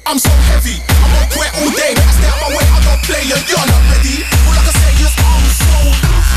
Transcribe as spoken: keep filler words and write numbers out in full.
I'm so heavy, I'm on point all day. Better stay out my way, I don't play and you're not ready. All I can say is I'm so